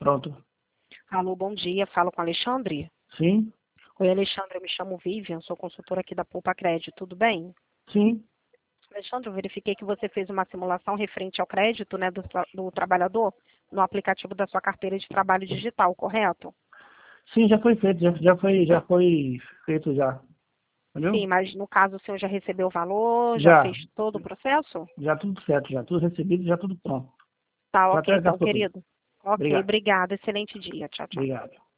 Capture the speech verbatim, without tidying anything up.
Pronto. Alô, bom dia. Falo com Alexandre? Sim? Oi, Alexandre, eu me chamo Vivian, sou consultora aqui da Poupa Crédito, tudo bem? Sim? Alexandre, eu verifiquei que você fez uma simulação referente ao crédito, né, do, tra- do trabalhador no aplicativo da sua carteira de trabalho digital, correto? Sim, já foi feito, já, já foi, já foi feito já. Entendeu? Sim, mas no caso o senhor já recebeu o valor, já Já, fez todo o processo? já tudo certo, já tudo recebido, já tudo pronto. Tá, Já ok até então, gastou tudo. querido. Ok, Obrigado. obrigada. Excelente dia. Tchau, tchau. Obrigado.